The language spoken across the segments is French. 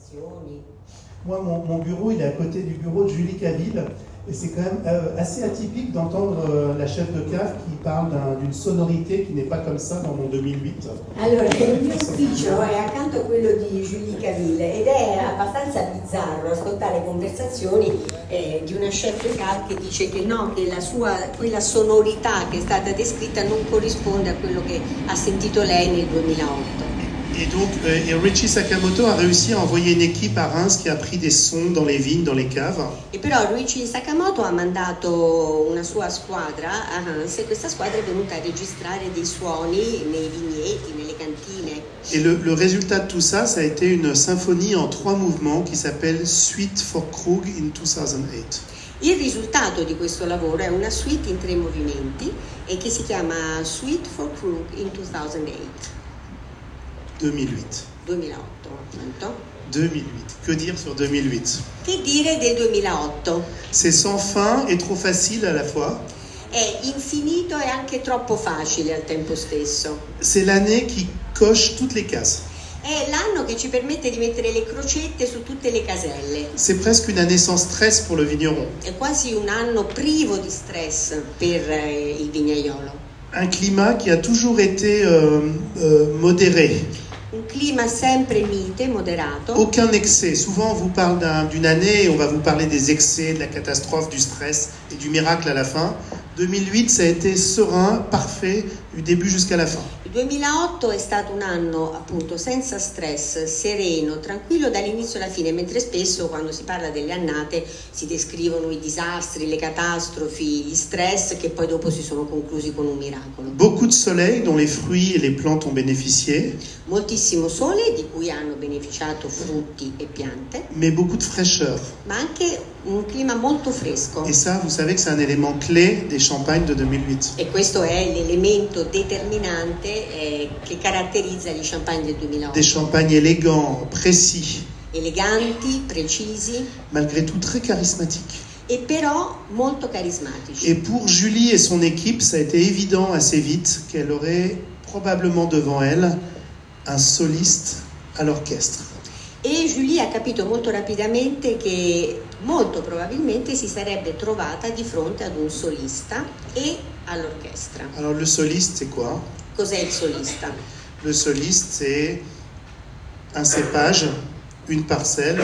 Moi, mon bureau, il est à côté du bureau de Julie Caville, et c'est quand même assez atypique d'entendre la chef de cave qui parle d'une sonorité qui n'est pas comme ça dans mon 2008. Allora, il mio ufficio è accanto a quello di Julie Caville ed è abbastanza bizzarro ascoltare conversazioni di una chef de cave che dice che no, che quella sonorità che è stata descritta non corrisponde a quello che ha sentito lei nel 2008. Et donc, Richie Sakamoto a réussi à envoyer une équipe à Reims qui a pris des sons dans les vignes, dans les caves. E però Richie Sakamoto ha mandato una sua squadra a Reims e questa squadra è venuta a registrare dei suoni nei vigneti, nelle cantine. Et le résultat de tout ça, ça a été une symphonie en 3 mouvements qui s'appelle Suite for Krug in 2008. Il risultato di questo lavoro è una suite in 3 movimenti e che si chiama Suite for Krug in 2008. 2008. 2008. Que dire sur 2008? Che dire del 2008? C'est sans fin et trop facile à la fois. È infinito e anche troppo facile al tempo stesso. C'est l'année qui coche toutes les cases. È l'anno che ci permette di mettere le crocette su tutte le caselle. C'est presque une année sans stress pour le vigneron. È quasi un anno privo di stress per il vignaiolo. Un climat qui a toujours été modéré. Un clima sempre mite, moderato. Aucun excès. Souvent, on vous parle d'une année et on va vous parler des excès, de la catastrophe, du stress et du miracle à la fin. 2008, ça a été serein, parfait, du début jusqu'à la fin. Il 2008 è stato un anno appunto senza stress, sereno, tranquillo dall'inizio alla fine, mentre spesso quando si parla delle annate si descrivono i disastri, le catastrofi, gli stress che poi dopo si sono conclusi con un miracolo. Beaucoup de soleil dont les fruits et les plantes ont bénéficié. Moltissimo sole di cui hanno beneficiato frutti e piante. Mais beaucoup de fraîcheur. Ma anche un clima molto fresco. Et ça, vous savez que c'est un élément clé des champagnes de 2008. E questo è l'elemento determinante che caratterizza gli champagne del 2008. Des champagnes élégants, précis. Eleganti, precisi. Malgré tout très charismatiques. E però molto carismatici. Et pour Julie et son équipe, ça a été évident assez vite qu'elle aurait probablement devant elle un soliste à l'orchestre. E Julie ha capito molto rapidamente che molto probabilmente si sarebbe trovata di fronte ad un solista e all'orchestra. Alors le soliste, c'est quoi? Cos'è il solista? Le soliste, c'est un cépage, une parcelle,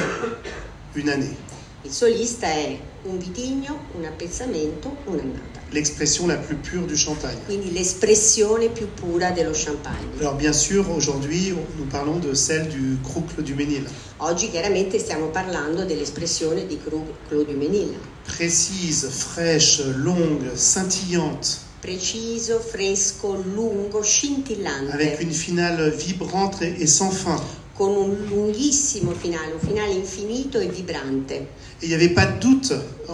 une année. Il solista è un vitigno, un appezzamento, un'annata. L'expression la plus pure du champagne. Quindi l'espressione più pura dello champagne. Alors bien sûr, aujourd'hui, nous parlons de celle du Krug Clos du Ménil. Oggi chiaramente stiamo parlando dell'espressione di Krug Clos du Ménil. Précise, fraîche, longue, scintillante. Preciso, fresco, lungo, scintillante. Avec une finale vibrante et sans fin. Con un lunghissimo finale, un finale infinito e vibrante. Et il n'y avait pas de doute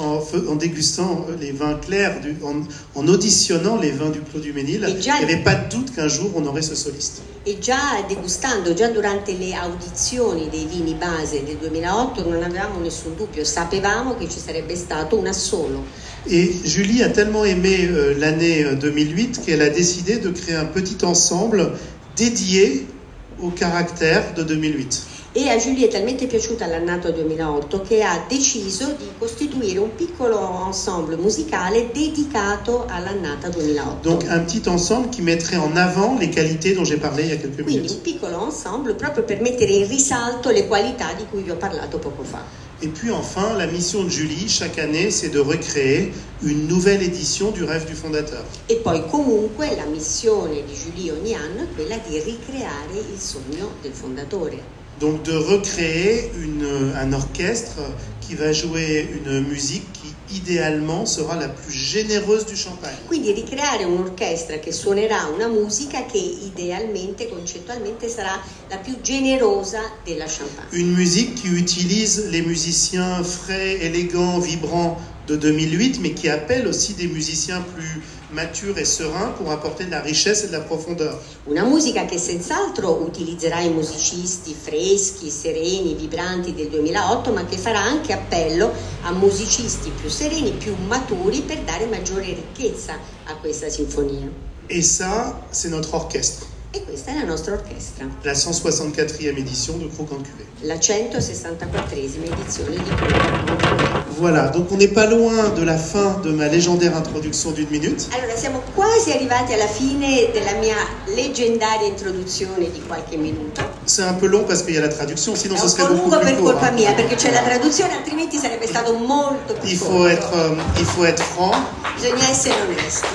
en dégustant les vins clairs, en auditionnant les vins du Clos du Ménil, il n'y avait pas de doute qu'un jour on aurait ce soliste. E già degustando, già durante le audizioni dei vini base del 2008 non avevamo nessun dubbio, sapevamo che ci sarebbe stato un assolo. Et Julie a tellement aimé l'année 2008 qu'elle a décidé de créer un petit ensemble dédié au caractère de 2008. E a Julie è talmente piaciuta l'annata 2008 che ha deciso di costituire un piccolo ensemble musicale dedicato all'annata 2008. Donc un petit ensemble qui mettrait en avant les qualités dont j'ai parlé il y a quelques Quindi minutes. un piccolo ensemble proprio per mettere in risalto le qualità di cui vi ho parlato poco fa. Et puis enfin, la mission de Julie, chaque année, c'est de recréer une nouvelle édition du Rêve du Fondateur. E poi comunque la missione di Julie ogni anno è quella di ricreare il sogno del fondatore. Donc de recréer un orchestre qui va jouer une musique qui idéalement sera la plus généreuse du champagne. Quindi ricreare un'orchestra che suonerà una musica che idealmente, concettualmente sarà la più generosa della champagne. Une musique qui utilise les musiciens frais, élégants, vibrants de 2008, mais qui appelle aussi des musiciens plus matures et sereins pour apporter de la richesse et de la profondeur. Una musica che senz'altro utilizzerà i musicisti freschi, sereni, vibranti del 2008, ma che farà anche appello a musicisti più sereni, più maturi per dare maggiore ricchezza a questa sinfonia. Et ça, c'est notre orchestre. E questa è la nostra orchestra, la 164e édition de Croc en Cuvée. la 164esima edizione di Croc. Voilà, donc on n'est pas loin de la fin de ma légendaire introduction d'1 minute. Allora, siamo quasi arrivati alla fine della mia leggendaria introduzione di qualche minuto. C'est un peu long parce qu'il y a la traduction, sinon È ce un serait po' beaucoup lungo plus per court. colpa mia, perché c'è la traduzione, altrimenti sarebbe stato molto più Il corto. faut être franc. Bisogna essere onesti.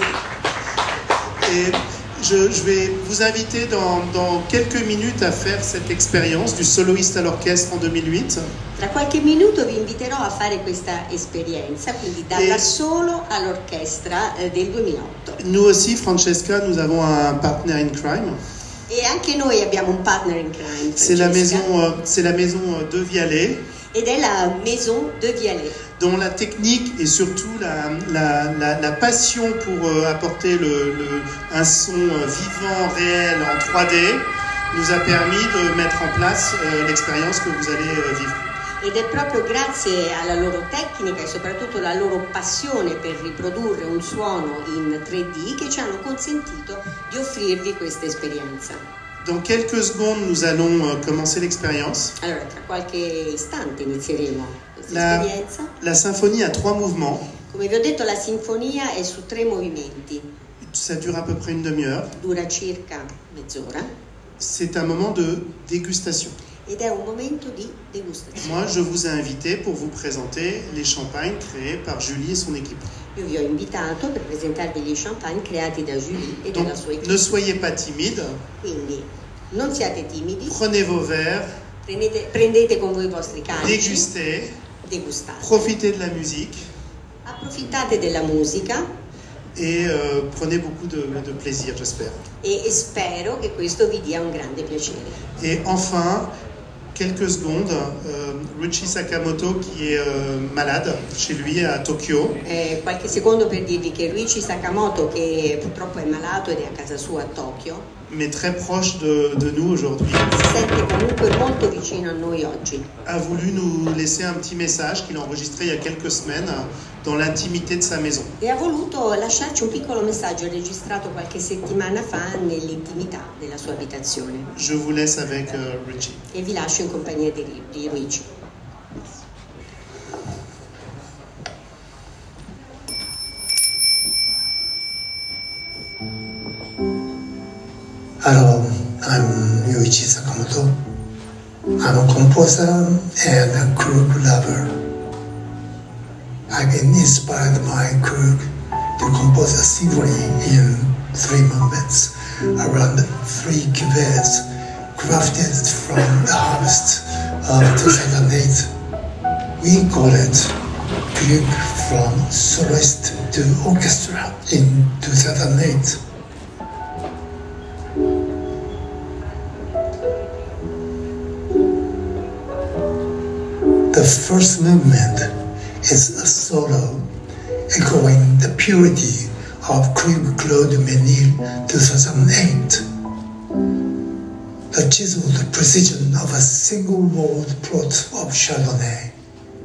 Et je vais vous inviter dans quelques minutes à faire cette expérience du soloiste à l'orchestre en 2008. Tra qualche minuto vi inviterò a fare questa esperienza, quindi dalla solo all'orchestra del 2008. Nous aussi, Francesca, nous avons un partner in crime. E anche noi abbiamo un partner in crime, C'est la Francesca, maison de Vialet, ed è la Maison de Vialet, dont la technique et surtout la passion pour apporter un son vivant, réel en 3D nous a permis de mettre en place l'expérience que vous allez vivre. ed è proprio grazie alla loro tecnica e soprattutto alla loro passione per riprodurre un suono in 3D che ci hanno consentito di offrirvi questa esperienza. Dans quelques secondes, nous allons commencer l'expérience. Allora, tra qualche istante inizieremo questa esperienza. La symphonie a 3 mouvements. Come vi ho detto, la sinfonia è su 3 movimenti, Ça dure à peu près une demi-heure. dura circa mezz'ora C'est un moment de dégustation. ed è un momento di degustazione. Moi, je vous ai invité pour vous présenter les champagnes créés par Julie et son équipe. Io vi ho invitato per presentarvi gli champagne creati da Julie e Donc, dalla sua equipe. ne soyez pas timide. Quindi non siate timidi, Prenez vos verres, prendete con voi i vostri calici, dégustez, degustate, profitez de la musique approfittate della musica et prenez beaucoup de plaisir, j'espère. e spero che questo vi dia un grande piacere. Et enfin, quelques secondes, Ryuichi Sakamoto qui est malade chez lui à Tokyo. Qualche secondo per dirvi che Ryuichi Sakamoto, che purtroppo è malato ed è a casa sua a Tokyo, mais très proche de nous aujourd'hui, si sente comunque molto vicino a noi oggi. a voulu nous laisser un petit message qu'il a enregistré il y a quelques semaines dans l'intimité de sa maison. E ha voluto lasciarci un piccolo messaggio registrato qualche settimana fa nell'intimità della sua abitazione. Je vous laisse avec Ryuichi. E vi lascio in compagnia di Ryuichi. Hello, I'm Ryuichi Sakamoto. I'm a composer and a Krug lover. I've been inspired by Krug to compose a symphony in 3 movements around 3 cuvées crafted from the harvest of 2008. We call it Krug from soloist to orchestra in 2008. The first movement is a solo, echoing the purity of Claude Menil 2008. The chiseled precision of a single-walled plot of Chardonnay.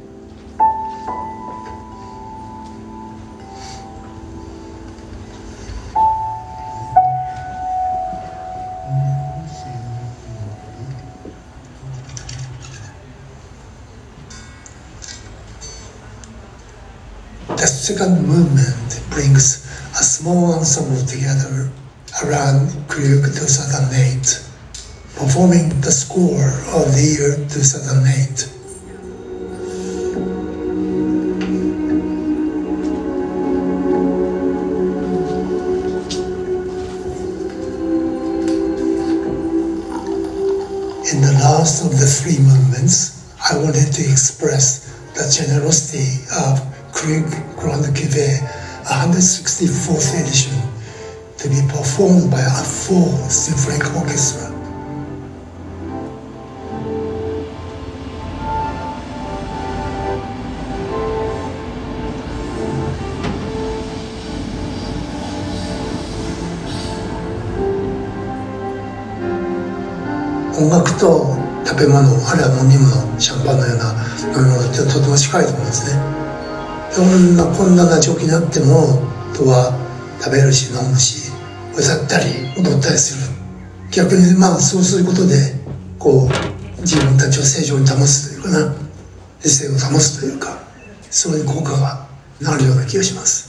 The second movement brings a small ensemble together around Krug 2008, performing the score of the year 2008. In the last of the 3 movements, I wanted to express the generosity of Krug Grand Cuvée 164th edition to be performed by a full symphonic orchestra.音楽と食べ物、あるいは飲み物、シャンパンのような飲み物ってとても近いと思うんですね。こんな状況になっても人は食べるし飲むし歌ったり踊ったりする。 逆にそうすることでこう自分たちを正常に保つというかな、理性を保つというか、そういう効果があるような気がします。